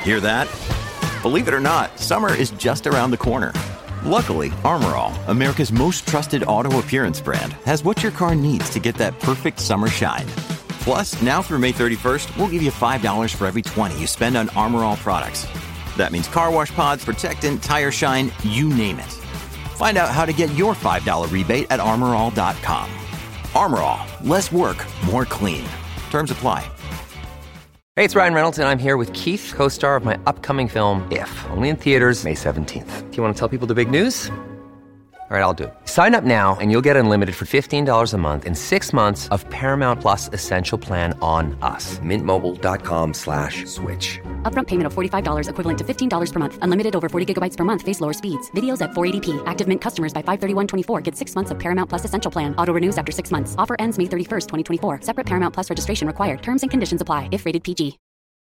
Hear that? Believe it or not, summer is just around the corner. Luckily, Armor All, America's most trusted auto appearance brand, has what your car needs to get that perfect summer shine. Plus, now through May 31st, we'll give you $5 for every $20 you spend on Armor All products. That means car wash pods, protectant, tire shine, you name it. Find out how to get your $5 rebate at armorall.com. Armor All, less work, more clean. Terms apply. Hey, it's Ryan Reynolds, and I'm here with Keith, co-star of my upcoming film, If, only in theaters May 17th. Do you want to tell people the big news? All right, I'll do it. Sign up now and you'll get unlimited for $15 a month and 6 months of Paramount Plus Essential Plan on us. MintMobile.com/switch. Upfront payment of $45 equivalent to $15 per month. Unlimited over 40 gigabytes per month. Face lower speeds. Videos at 480p. Active Mint customers by 531.24 get 6 months of Paramount Plus Essential Plan. Auto renews after 6 months. Offer ends May 31st, 2024. Separate Paramount Plus registration required. Terms and conditions apply if rated PG.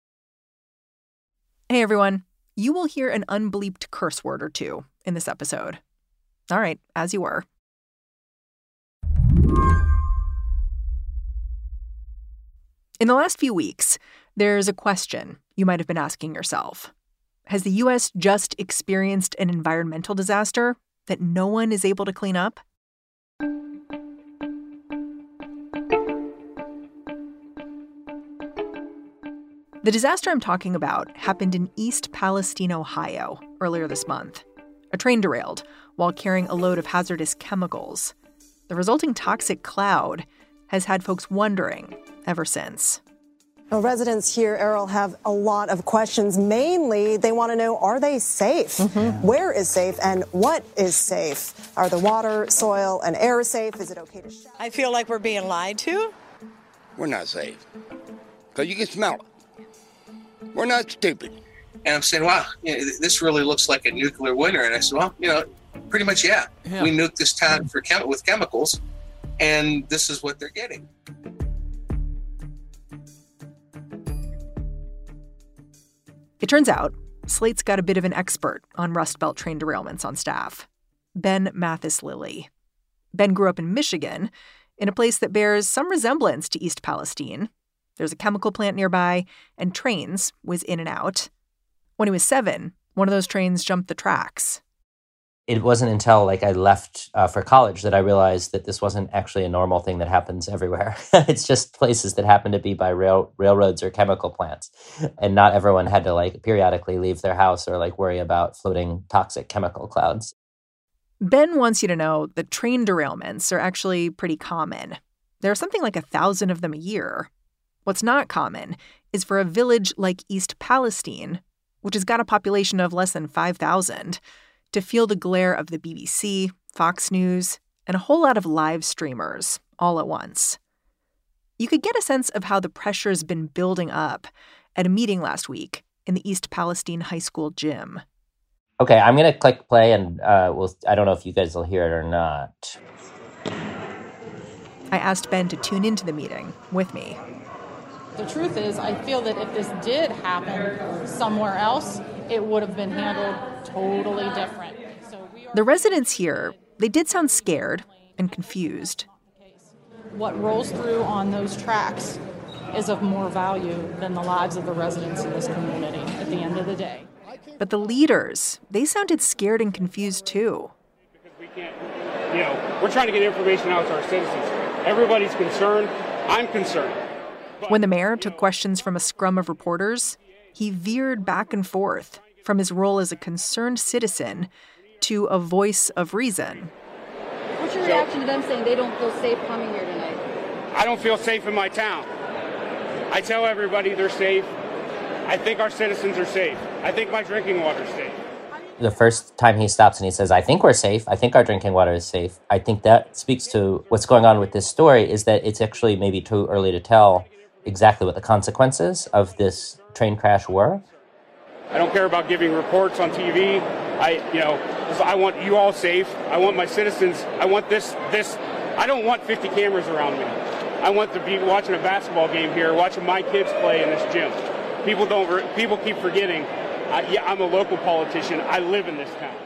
Hey, everyone. You will hear an unbleeped curse word or two in this episode. All right, as you were. In the last few weeks, there's a question you might have been asking yourself. Has the U.S. just experienced an environmental disaster that no one is able to clean up? The disaster I'm talking about happened in East Palestine, Ohio, earlier this month. A train derailed while carrying a load of hazardous chemicals. The resulting toxic cloud has had folks wondering ever since. Well, residents here, Errol, have a lot of questions. Mainly, they want to know, are they safe? Mm-hmm. Where is safe and what is safe? Are the water, soil, and air safe? Is it okay to shower? I feel like we're being lied to. We're not safe. Because you can smell it. We're not stupid. And I'm saying, wow, this really looks like a nuclear winter. And I said, well, pretty much, yeah. We nuked this town with chemicals, and this is what they're getting. It turns out Slate's got a bit of an expert on Rust Belt train derailments on staff, Ben Mathis-Lilly. Ben grew up in Michigan, in a place that bears some resemblance to East Palestine. There's a chemical plant nearby, and trains whiz in and out. When he was 7, one of those trains jumped the tracks. It wasn't until I left for college that I realized that this wasn't actually a normal thing that happens everywhere. It's just places that happen to be by railroads or chemical plants. And not everyone had to periodically leave their house or worry about floating toxic chemical clouds. Ben wants you to know that train derailments are actually pretty common. There are something like 1,000 of them a year. What's not common is for a village like East Palestine, which has got a population of less than 5,000, to feel the glare of the BBC, Fox News, and a whole lot of live streamers all at once. You could get a sense of how the pressure's been building up at a meeting last week in the East Palestine High School gym. Okay, I'm going to click play, and I don't know if you guys will hear it or not. I asked Ben to tune into the meeting with me. The truth is, I feel that if this did happen somewhere else, it would have been handled totally different. The residents here, they did sound scared and confused. What rolls through on those tracks is of more value than the lives of the residents in this community at the end of the day. But the leaders, they sounded scared and confused too. Because we can't, we're trying to get information out to our citizens. Everybody's concerned. I'm concerned. When the mayor took questions from a scrum of reporters, he veered back and forth from his role as a concerned citizen to a voice of reason. What's your reaction to them saying they don't feel safe coming here tonight? I don't feel safe in my town. I tell everybody they're safe. I think our citizens are safe. I think my drinking water is safe. The first time he stops and he says, I think we're safe. I think our drinking water is safe. I think that speaks to what's going on with this story is that it's actually maybe too early to tell exactly what the consequences of this train crash were. I don't care about giving reports on TV. I want you all safe. I want my citizens. I want this. I don't want 50 cameras around me. I want to be watching a basketball game here, watching my kids play in this gym. People keep forgetting. I'm a local politician. I live in this town.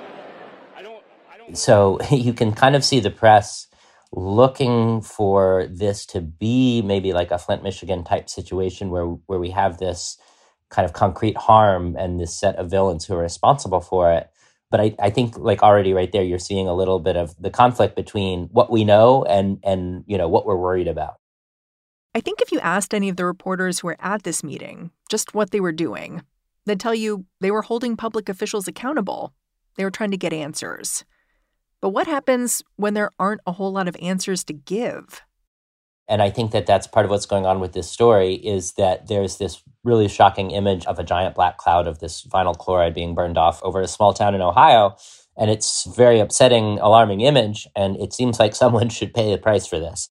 So you can kind of see the press looking for this to be maybe like a Flint, Michigan type situation where we have this kind of concrete harm and this set of villains who are responsible for it. But I think like already right there, you're seeing a little bit of the conflict between what we know and what we're worried about. I think if you asked any of the reporters who were at this meeting just what they were doing, they'd tell you they were holding public officials accountable. They were trying to get answers. But what happens when there aren't a whole lot of answers to give? And I think that that's part of what's going on with this story is that there's this really shocking image of a giant black cloud of this vinyl chloride being burned off over a small town in Ohio. And it's a very upsetting, alarming image. And it seems like someone should pay the price for this.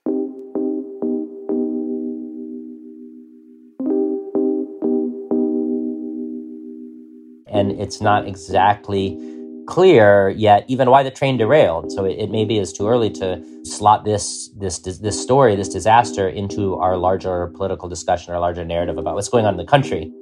And it's not exactly clear yet even why the train derailed. So it maybe is too early to slot this story, this disaster, into our larger political discussion, our larger narrative about what's going on in the country.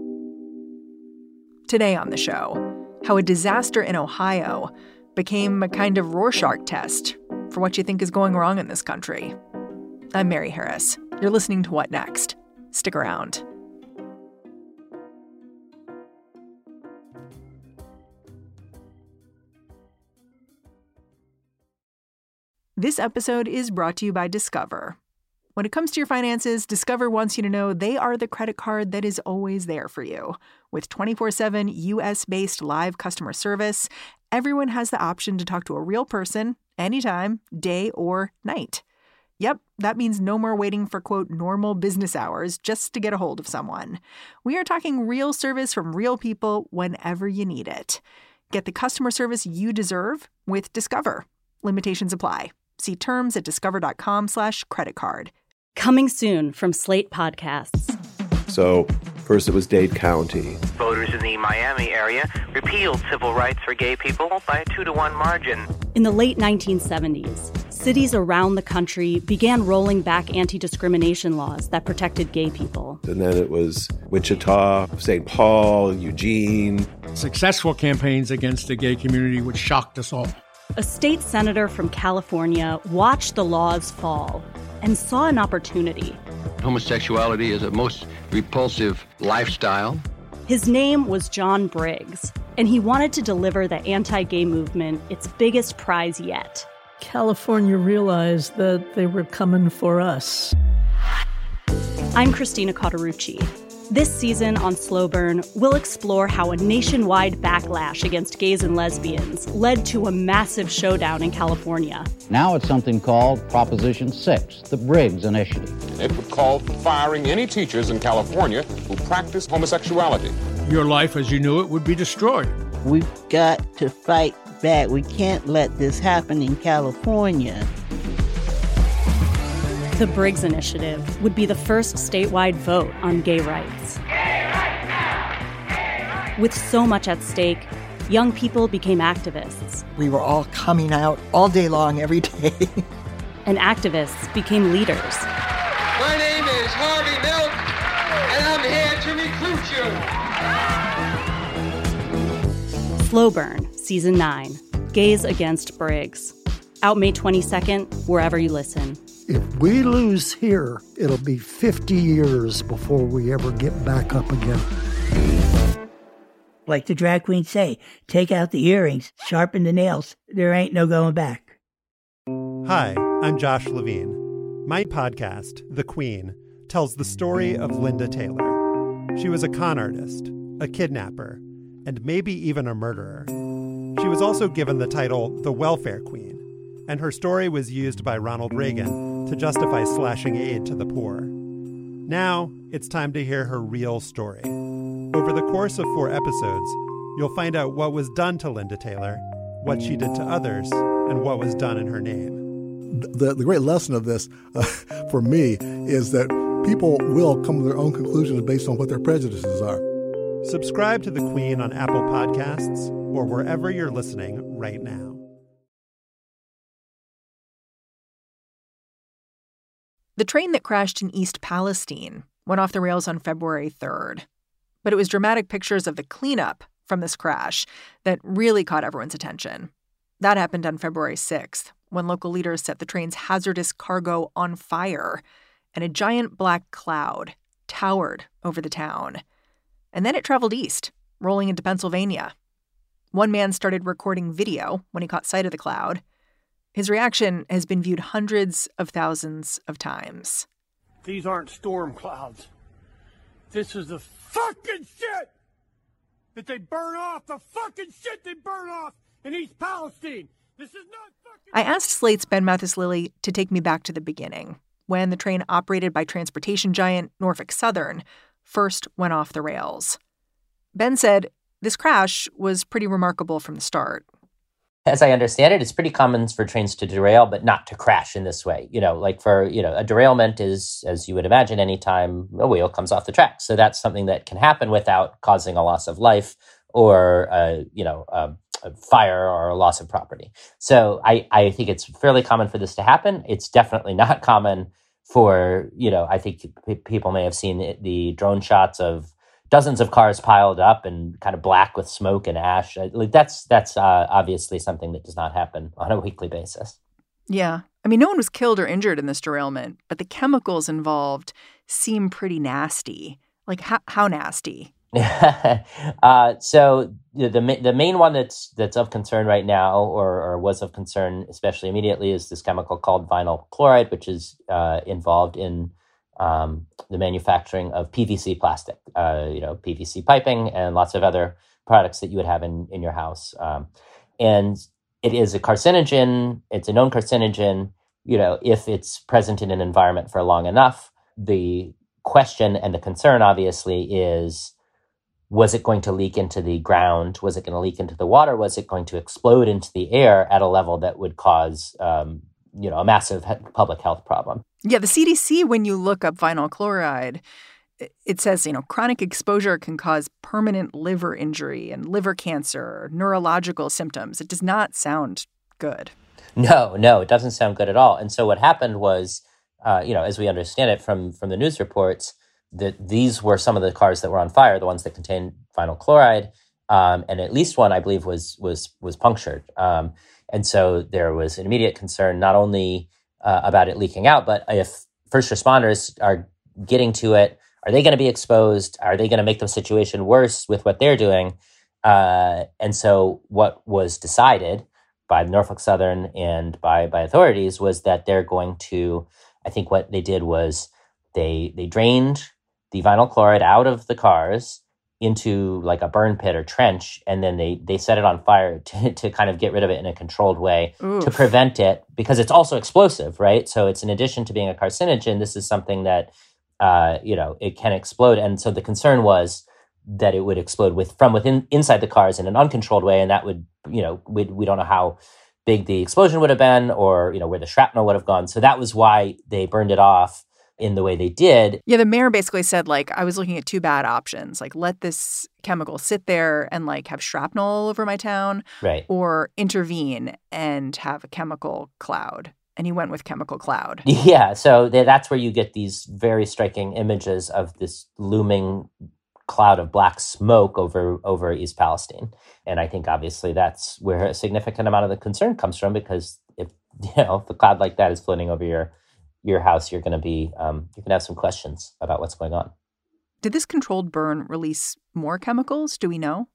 Today on the show, how a disaster in Ohio became a kind of Rorschach test for what you think is going wrong in this country. I'm Mary Harris. You're listening to What Next? Stick around. This episode is brought to you by Discover. When it comes to your finances, Discover wants you to know they are the credit card that is always there for you. With 24/7 U.S.-based live customer service, everyone has the option to talk to a real person anytime, day or night. Yep, that means no more waiting for, quote, normal business hours just to get a hold of someone. We are talking real service from real people whenever you need it. Get the customer service you deserve with Discover. Limitations apply. See terms at discover.com/creditcard. Coming soon from Slate Podcasts. So, first it was Dade County. Voters in the Miami area repealed civil rights for gay people by a 2-to-1 margin. In the late 1970s, cities around the country began rolling back anti-discrimination laws that protected gay people. And then it was Wichita, St. Paul, Eugene. Successful campaigns against the gay community, which shocked us all. A state senator from California watched the laws fall and saw an opportunity. Homosexuality is a most repulsive lifestyle. His name was John Briggs, and he wanted to deliver the anti-gay movement its biggest prize yet. California realized that they were coming for us. I'm Christina Cauterucci. This season on Slow Burn, we'll explore how a nationwide backlash against gays and lesbians led to a massive showdown in California. Now it's something called Proposition 6, the Briggs Initiative. It would call for firing any teachers in California who practice homosexuality. Your life as you knew it would be destroyed. We've got to fight back. We can't let this happen in California. The Briggs Initiative would be the first statewide vote on gay rights. With so much at stake, young people became activists. We were all coming out all day long, every day. And activists became leaders. My name is Harvey Milk, and I'm here to recruit you. Slow Burn, Season 9, Gays Against Briggs. Out May 22nd, wherever you listen. If we lose here, it'll be 50 years before we ever get back up again. Like the drag queens say, take out the earrings, sharpen the nails. There ain't no going back. Hi, I'm Josh Levine. My podcast, The Queen, tells the story of Linda Taylor. She was a con artist, a kidnapper, and maybe even a murderer. She was also given the title The Welfare Queen, and her story was used by Ronald Reagan to justify slashing aid to the poor. Now, it's time to hear her real story. Over the course of 4 episodes, you'll find out what was done to Linda Taylor, what she did to others, and what was done in her name. The great lesson of this, for me, is that people will come to their own conclusions based on what their prejudices are. Subscribe to The Queen on Apple Podcasts or wherever you're listening right now. The train that crashed in East Palestine went off the rails on February 3rd. But it was dramatic pictures of the cleanup from this crash that really caught everyone's attention. That happened on February 6th, when local leaders set the train's hazardous cargo on fire, and a giant black cloud towered over the town. And then it traveled east, rolling into Pennsylvania. One man started recording video when he caught sight of the cloud. His reaction has been viewed hundreds of thousands of times. These aren't storm clouds. This is the fucking shit that they burn off, the fucking shit they burn off in East Palestine. This is not fucking... I asked Slate's Ben Mathis-Lilley to take me back to the beginning, when the train operated by transportation giant Norfolk Southern first went off the rails. Ben said this crash was pretty remarkable from the start. As I understand it, it's pretty common for trains to derail, but not to crash in this way. A derailment is, as you would imagine, anytime a wheel comes off the track. So that's something that can happen without causing a loss of life or, a fire or a loss of property. So I think it's fairly common for this to happen. It's definitely not common for, I think people may have seen the drone shots of dozens of cars piled up and kind of black with smoke and ash. That's obviously something that does not happen on a weekly basis. Yeah. I mean, no one was killed or injured in this derailment, but the chemicals involved seem pretty nasty. Like, how nasty? So the main one that's of concern right now, or was of concern especially immediately, is this chemical called vinyl chloride, which is involved in the manufacturing of PVC plastic, PVC piping and lots of other products that you would have in your house. And it is a carcinogen. It's a known carcinogen. If it's present in an environment for long enough, the question and the concern obviously is, was it going to leak into the ground? Was it going to leak into the water? Was it going to explode into the air at a level that would cause, a massive public health problem? Yeah, the CDC, when you look up vinyl chloride, it says, chronic exposure can cause permanent liver injury and liver cancer, neurological symptoms. It does not sound good. No, it doesn't sound good at all. And so what happened was, as we understand it from the news reports, that these were some of the cars that were on fire, the ones that contained vinyl chloride, and at least one, I believe, was punctured. And so there was an immediate concern, not only about it leaking out, but if first responders are getting to it, are they going to be exposed? Are they going to make the situation worse with what they're doing? And so what was decided by Norfolk Southern and by authorities was that they're going to, I think what they did was they drained the vinyl chloride out of the cars into like a burn pit or trench, and then they set it on fire to kind of get rid of it in a controlled way. Oof. To prevent it, because it's also explosive, right? So it's in addition to being a carcinogen, this is something that, it can explode. And so the concern was that it would explode from inside the cars in an uncontrolled way, and that would, we don't know how big the explosion would have been or, where the shrapnel would have gone. So that was why they burned it off in the way they did. Yeah, the mayor basically said, I was looking at two bad options, let this chemical sit there and, have shrapnel all over my town, right, or intervene and have a chemical cloud. And he went with chemical cloud. Yeah, so that's where you get these very striking images of this looming cloud of black smoke over East Palestine. And I think, obviously, that's where a significant amount of the concern comes from, because if a cloud like that is floating over your house, you're going to have some questions about what's going on. Did this controlled burn release more chemicals? Do we know?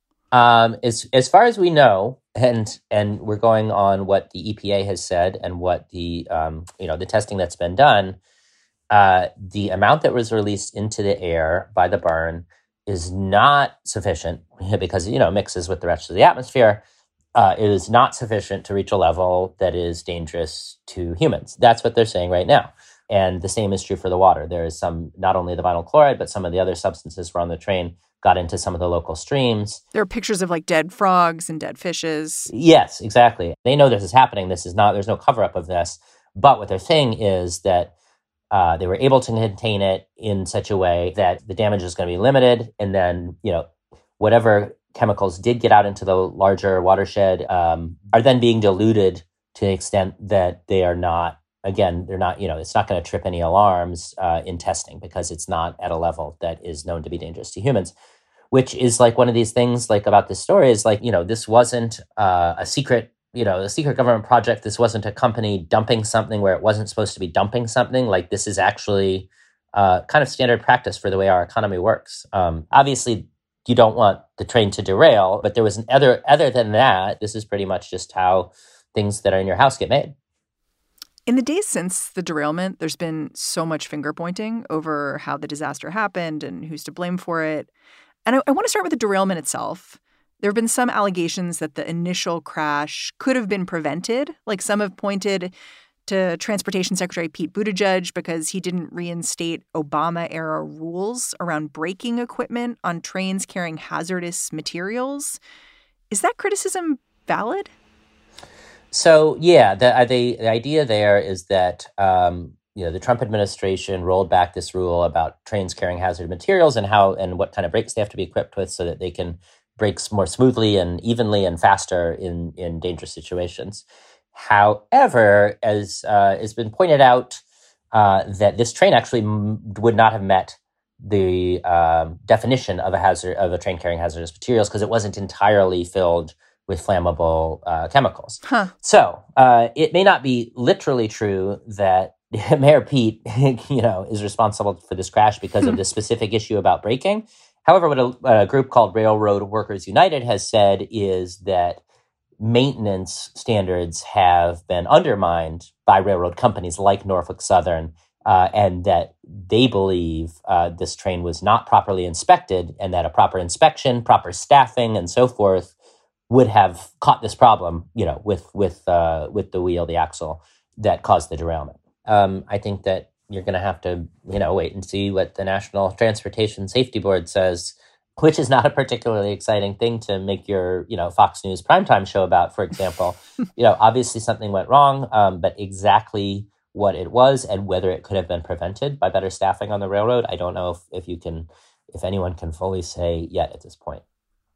As far as we know, and we're going on what the EPA has said and what the the testing that's been done, the amount that was released into the air by the burn is not sufficient because it mixes with the rest of the atmosphere. It is not sufficient to reach a level that is dangerous to humans. That's what they're saying right now. And the same is true for the water. There is not only the vinyl chloride, but some of the other substances were on the train, got into some of the local streams. There are pictures of dead frogs and dead fishes. Yes, exactly. They know this is happening. There's no cover up of this. But what they're saying is that they were able to contain it in such a way that the damage is going to be limited. And then, whatever chemicals did get out into the larger watershed are then being diluted to the extent that they are not, again, they're not, it's not going to trip any alarms in testing because it's not at a level that is known to be dangerous to humans, which is one of these things about this story is this wasn't a secret, a secret government project. This wasn't a company dumping something where it wasn't supposed to be dumping something. This is actually kind of standard practice for the way our economy works. Obviously, you don't want the train to derail. But there was other than that, this is pretty much just how things that are in your house get made. In the days since the derailment, there's been so much finger pointing over how the disaster happened and who's to blame for it. And I want to start with the derailment itself. There have been some allegations that the initial crash could have been prevented. Like some have pointed to Transportation Secretary Pete Buttigieg because he didn't reinstate Obama-era rules around braking equipment on trains carrying hazardous materials. Is that criticism valid? So, yeah, the idea there is that, the Trump administration rolled back this rule about trains carrying hazardous materials and what kind of brakes they have to be equipped with so that they can brake more smoothly and evenly and faster in dangerous situations. However, as has been pointed out, that this train actually would not have met the definition of a train carrying hazardous materials because it wasn't entirely filled with flammable chemicals. Huh. So it may not be literally true that Mayor Pete, is responsible for this crash because of this specific issue about braking. However, what a group called Railroad Workers United has said is that maintenance standards have been undermined by railroad companies like Norfolk Southern, and that they believe this train was not properly inspected, and that a proper inspection, proper staffing, and so forth would have caught this problem, with the wheel, the axle, that caused the derailment. I think that you're going to have to, wait and see what the National Transportation Safety Board says, which is not a particularly exciting thing to make your, Fox News primetime show about, for example. Obviously something went wrong, but exactly what it was and whether it could have been prevented by better staffing on the railroad, I don't know if anyone can fully say yet at this point.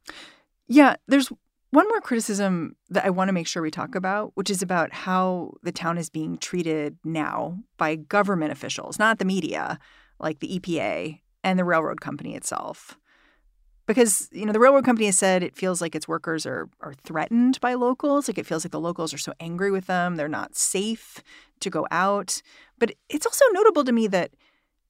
Yeah, there's one more criticism that I want to make sure we talk about, which is about how the town is being treated now by government officials, not the media, like the EPA and the railroad company itself. Because, the railroad company has said it feels like its workers are threatened by locals. Like it feels like the locals are so angry with them. They're not safe to go out. But it's also notable to me that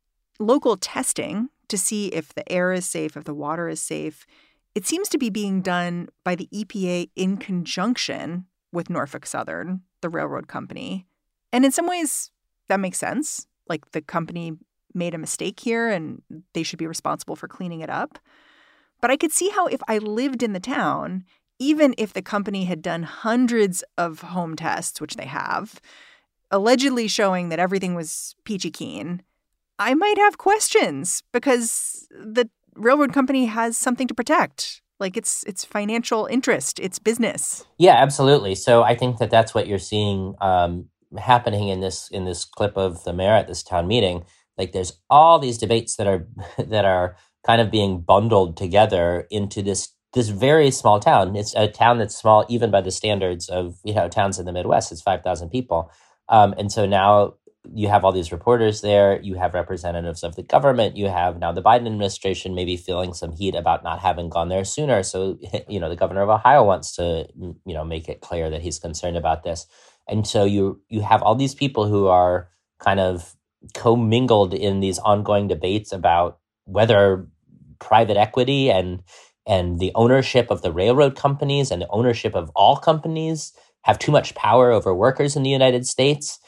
local testing to see if the air is safe, if the water is safe, it seems to be being done by the EPA in conjunction with Norfolk Southern, the railroad company. And in some ways, that makes sense. Like the company made a mistake here and they should be responsible for cleaning it up. But I could see how if I lived in the town, even if the company had done hundreds of home tests, which they have, allegedly showing that everything was peachy keen, I might have questions because the railroad company has something to protect. Like it's financial interest, it's business. Yeah, absolutely. So I think that that's what you're seeing happening in this clip of the mayor at this town meeting. Like there's all these debates that are kind of being bundled together into this very small town. It's a town that's small even by the standards of towns in the Midwest. It's 5,000 people, and so now you have all these reporters there. You have representatives of the government. You have now the Biden administration maybe feeling some heat about not having gone there sooner. So, the governor of Ohio wants to, make it clear that he's concerned about this. And so you have all these people who are kind of commingled in these ongoing debates about whether private equity and the ownership of the railroad companies and the ownership of all companies have too much power over workers in the United States.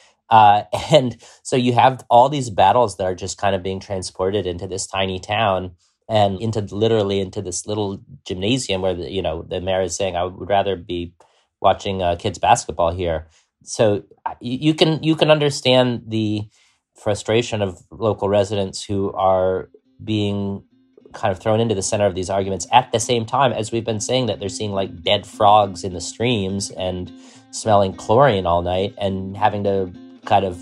And so you have all these battles that are just kind of being transported into this tiny town and into this little gymnasium where the mayor is saying, I would rather be watching kids basketball here. So you can understand the frustration of local residents who are being kind of thrown into the center of these arguments at the same time as we've been saying that they're seeing like dead frogs in the streams and smelling chlorine all night and having to kind of,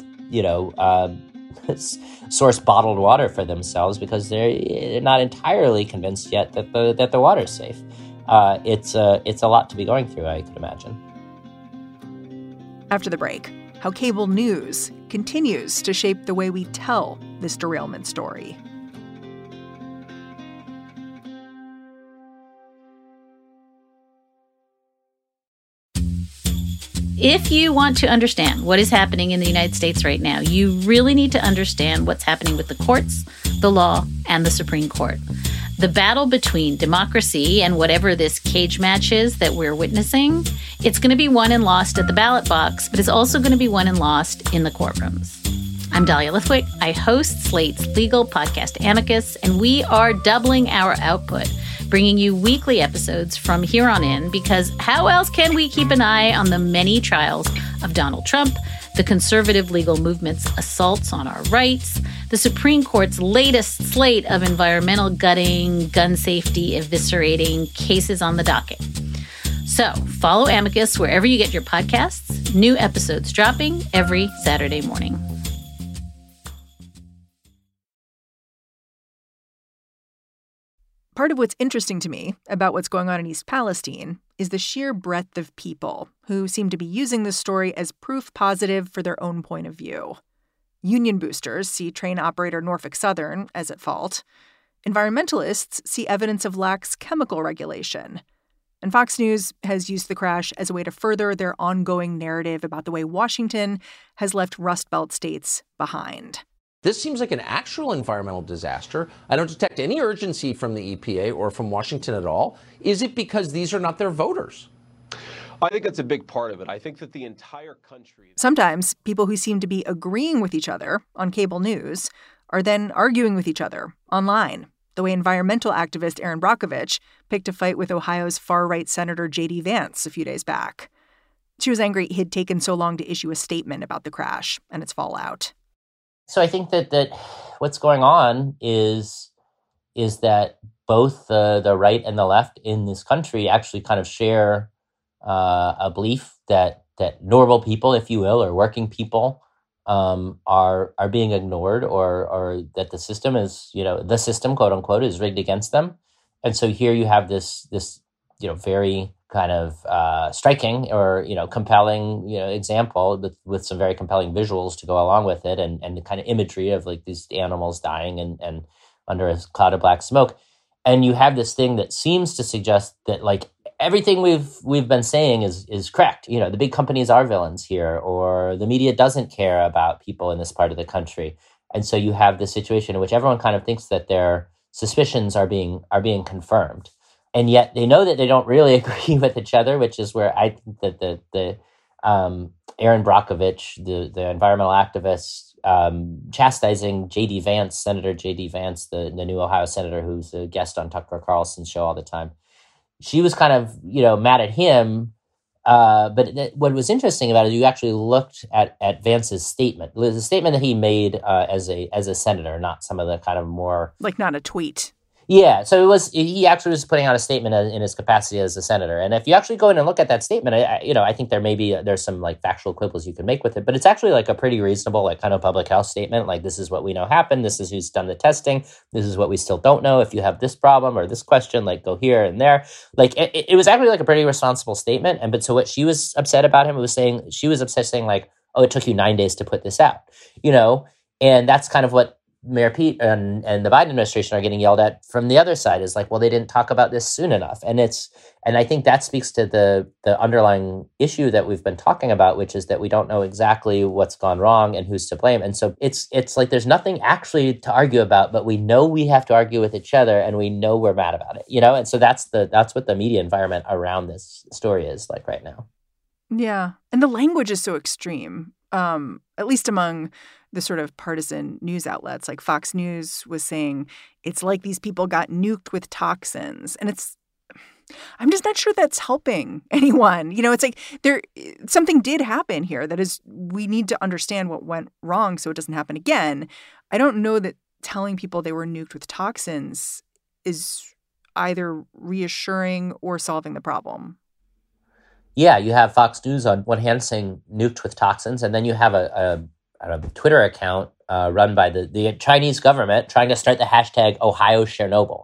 source bottled water for themselves because they're not entirely convinced yet that the water's safe. It's a lot to be going through, I could imagine. After the break, how cable news continues to shape the way we tell this derailment story. If you want to understand what is happening in the United States right now, you really need to understand what's happening with the courts, the law, and the Supreme Court. The battle between democracy and whatever this cage match is that we're witnessing, it's going to be won and lost at the ballot box, but it's also going to be won and lost in the courtrooms. I'm Dahlia Lithwick. I host Slate's legal podcast Amicus, and we are doubling our output, bringing you weekly episodes from here on in, because how else can we keep an eye on the many trials of Donald Trump, the conservative legal movement's assaults on our rights, the Supreme Court's latest slate of environmental gutting, gun safety eviscerating cases on the docket. So follow Amicus wherever you get your podcasts. New episodes dropping every Saturday morning. Part of what's interesting to me about what's going on in East Palestine is the sheer breadth of people who seem to be using this story as proof positive for their own point of view. Union boosters see train operator Norfolk Southern as at fault. Environmentalists see evidence of lax chemical regulation. And Fox News has used the crash as a way to further their ongoing narrative about the way Washington has left Rust Belt states behind. This seems like an actual environmental disaster. I don't detect any urgency from the EPA or from Washington at all. Is it because these are not their voters? I think that's a big part of it. I think that the entire country... Sometimes people who seem to be agreeing with each other on cable news are then arguing with each other online, the way environmental activist Erin Brockovich picked a fight with Ohio's far-right Senator J.D. Vance a few days back. She was angry he'd taken so long to issue a statement about the crash and its fallout. So I think that what's going on is that both the right and the left in this country actually kind of share a belief that normal people, if you will, or working people are being ignored, or that the system is, the system, quote unquote, is rigged against them. And so here you have this very kind of striking or, compelling, example with some very compelling visuals to go along with it, and the kind of imagery of like these animals dying and under a cloud of black smoke. And you have this thing that seems to suggest that like everything we've been saying is correct. The big companies are villains here, or the media doesn't care about people in this part of the country. And so you have this situation in which everyone kind of thinks that their suspicions are being confirmed. And yet they know that they don't really agree with each other, which is where I think that the Erin Brockovich, the environmental activist, chastising J.D. Vance, Senator J.D. Vance, the new Ohio senator who's a guest on Tucker Carlson's show all the time. She was kind of, mad at him. But what was interesting about it, you actually looked at Vance's statement. It was a statement that he made as a senator, not some of the kind of more... Like not a tweet. Yeah, so he actually was putting out a statement in his capacity as a senator. And if you actually go in and look at that statement, I think there's some like factual quibbles you can make with it, but it's actually like a pretty reasonable, like kind of public health statement. Like, this is what we know happened. This is who's done the testing. This is what we still don't know. If you have this problem or this question, like go here and there. Like it was actually like a pretty responsible statement. But so what she was upset about him was saying, she was upset saying like, oh, it took you 9 days to put this out, and that's kind of what Mayor Pete and the Biden administration are getting yelled at from the other side, is like, well, they didn't talk about this soon enough. And I think that speaks to the underlying issue that we've been talking about, which is that we don't know exactly what's gone wrong and who's to blame. And so it's like there's nothing actually to argue about, but we know we have to argue with each other, and we know we're mad about it, And so that's what the media environment around this story is like right now. Yeah. And the language is so extreme, at least among the sort of partisan news outlets. Like Fox News was saying, it's like these people got nuked with toxins. And I'm just not sure that's helping anyone. It's like something did happen here. That is, we need to understand what went wrong so it doesn't happen again. I don't know that telling people they were nuked with toxins is either reassuring or solving the problem. Yeah, you have Fox News on one hand saying nuked with toxins, and then you have a Twitter account run by the Chinese government trying to start the hashtag Ohio Chernobyl.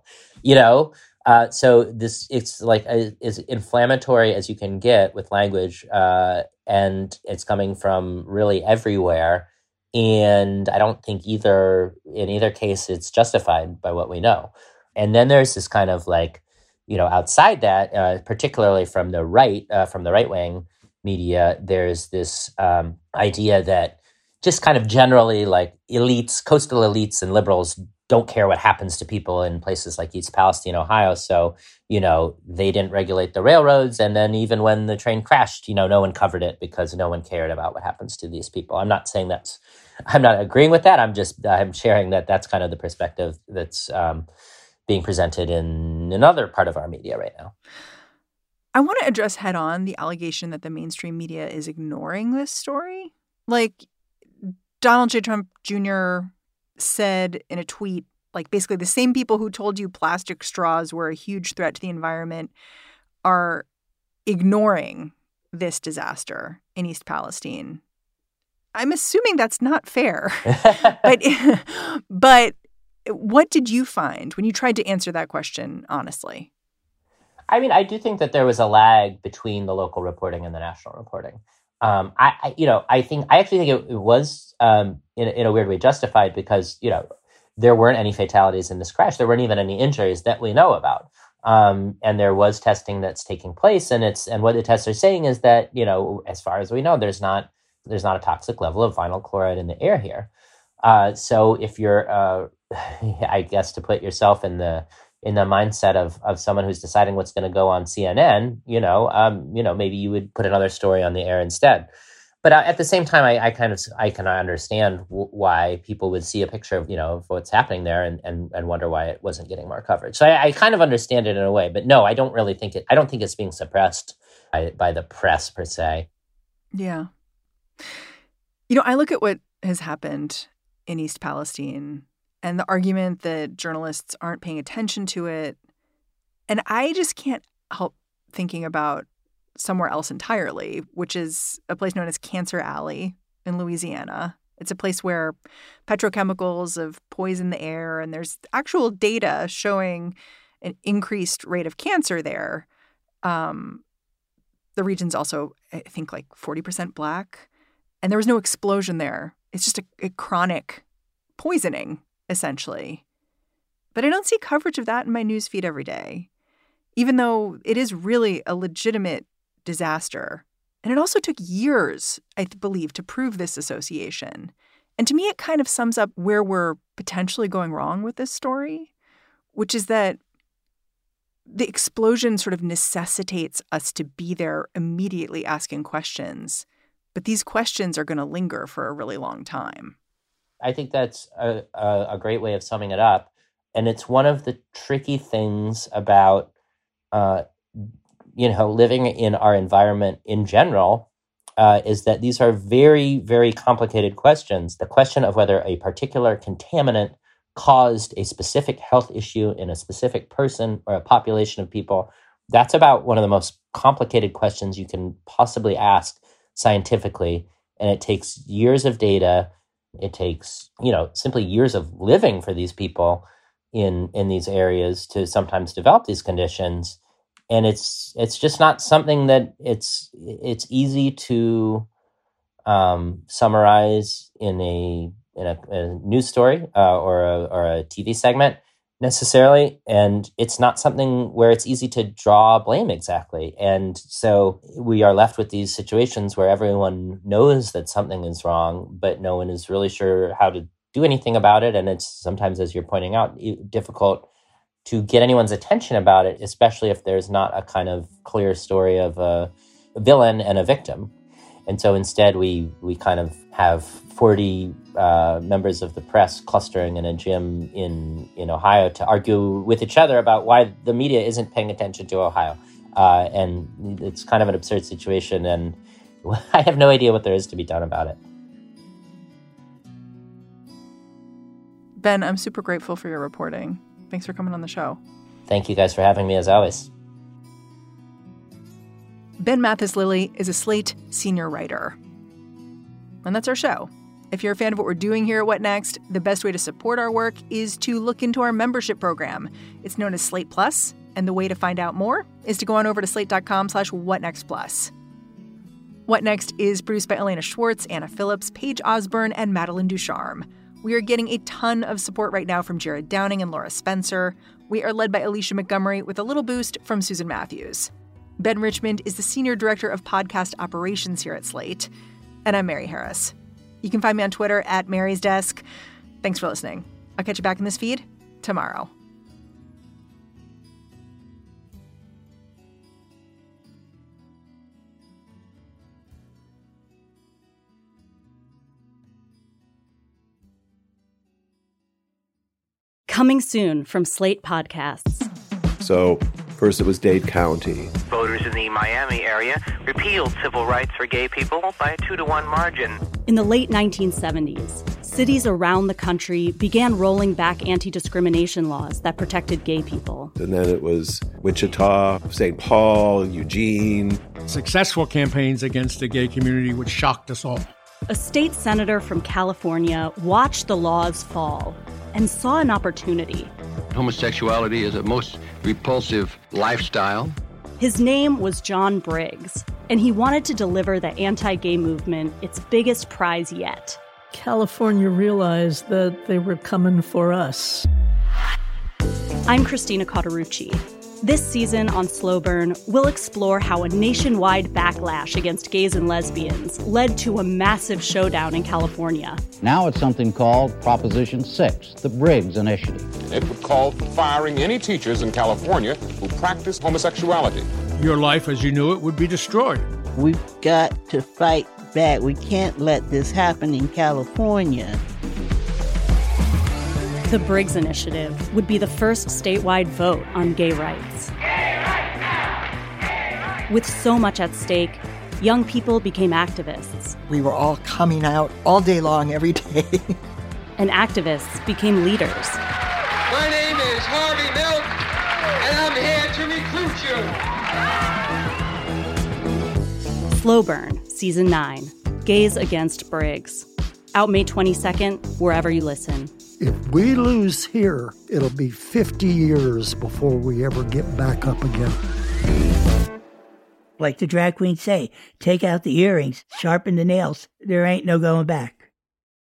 So it's like as inflammatory as you can get with language, and it's coming from really everywhere. And I don't think in either case it's justified by what we know. And then there's this kind of like, outside that, particularly from the right-wing media, there's this idea that just kind of generally like elites, coastal elites and liberals don't care what happens to people in places like East Palestine, Ohio. So, they didn't regulate the railroads. And then even when the train crashed, no one covered it because no one cared about what happens to these people. I'm not saying I'm not agreeing with that. I'm sharing that that's kind of the perspective that's being presented in another part of our media right now. I want to address head on the allegation that the mainstream media is ignoring this story. Like Donald J. Trump Jr. said in a tweet, like basically the same people who told you plastic straws were a huge threat to the environment are ignoring this disaster in East Palestine. I'm assuming that's not fair. But what did you find when you tried to answer that question honestly? I mean, I do think that there was a lag between the local reporting and the national reporting. I actually think it was in a weird way justified because, there weren't any fatalities in this crash. There weren't even any injuries that we know about. And there was testing that's taking place. And what the tests are saying is that, as far as we know, there's not a toxic level of vinyl chloride in the air here. So if you're, I guess, to put yourself in the mindset of someone who's deciding what's going to go on CNN, maybe you would put another story on the air instead. But at the same time, I can understand why people would see a picture of what's happening there and wonder why it wasn't getting more coverage. So I kind of understand it in a way, but no, I don't really think I don't think it's being suppressed by the press per se. Yeah. I look at what has happened in East Palestine and the argument that journalists aren't paying attention to it. And I just can't help thinking about somewhere else entirely, which is a place known as Cancer Alley in Louisiana. It's a place where petrochemicals have poisoned the air, and there's actual data showing an increased rate of cancer there. The region's also, I think, like 40% Black, and there was no explosion there. It's just a chronic poisoning, essentially. But I don't see coverage of that in my newsfeed every day, even though it is really a legitimate disaster. And it also took years, I believe, to prove this association. And to me, it kind of sums up where we're potentially going wrong with this story, which is that the explosion sort of necessitates us to be there immediately asking questions. But these questions are going to linger for a really long time. I think that's a great way of summing it up. And it's one of the tricky things about living in our environment in general, is that these are very, very complicated questions. The question of whether a particular contaminant caused a specific health issue in a specific person or a population of people, that's about one of the most complicated questions you can possibly ask scientifically. And it takes years of data. It takes, simply years of living for these people in these areas to sometimes develop these conditions. And it's just not something that it's easy to summarize in a news story or a TV segment necessarily, and it's not something where it's easy to draw blame exactly. And so we are left with these situations where everyone knows that something is wrong, but no one is really sure how to do anything about it. And it's sometimes, as you're pointing out, difficult to get anyone's attention about it, especially if there's not a kind of clear story of a villain and a victim. And so instead, we kind of have 40 members of the press clustering in a gym in Ohio to argue with each other about why the media isn't paying attention to Ohio. And it's kind of an absurd situation, and I have no idea what there is to be done about it. Ben, I'm super grateful for your reporting. Thanks for coming on the show. Thank you guys for having me, as always. Ben Mathis-Lilley is a Slate senior writer. And that's our show. If you're a fan of what we're doing here at What Next, the best way to support our work is to look into our membership program. It's known as Slate Plus, and the way to find out more is to go on over to slate.com/whatnextplus. What Next is produced by Elena Schwartz, Anna Phillips, Paige Osborne, and Madeline Ducharme. We are getting a ton of support right now from Jared Downing and Laura Spencer. We are led by Alicia Montgomery with a little boost from Susan Matthews. Ben Richmond is the Senior Director of Podcast Operations here at Slate. And I'm Mary Harris. You can find me on Twitter at Mary's Desk. Thanks for listening. I'll catch you back in this feed tomorrow. Coming soon from Slate Podcasts. So first it was Dade County. Voters in the Miami area repealed civil rights for gay people by a 2-to-1 margin. In the late 1970s, cities around the country began rolling back anti-discrimination laws that protected gay people. And then it was Wichita, St. Paul, Eugene. Successful campaigns against the gay community, which shocked us all. A state senator from California watched the laws fall and saw an opportunity. Homosexuality is a most repulsive lifestyle. His name was John Briggs, and he wanted to deliver the anti-gay movement its biggest prize yet. California realized that they were coming for us. I'm Christina Cauterucci. This season on Slow Burn, we'll explore how a nationwide backlash against gays and lesbians led to a massive showdown in California. Now it's something called Proposition 6, the Briggs Initiative. It would call for firing any teachers in California who practice homosexuality. Your life as you knew it would be destroyed. We've got to fight back. We can't let this happen in California. The Briggs Initiative would be the first statewide vote on gay rights. With so much at stake, young people became activists. We were all coming out all day long, every day. And activists became leaders. My name is Harvey Milk, and I'm here to recruit you. Slow Burn, Season 9, Gays Against Briggs. Out May 22nd, wherever you listen. If we lose here, it'll be 50 years before we ever get back up again. Like the drag queens say, take out the earrings, sharpen the nails. There ain't no going back.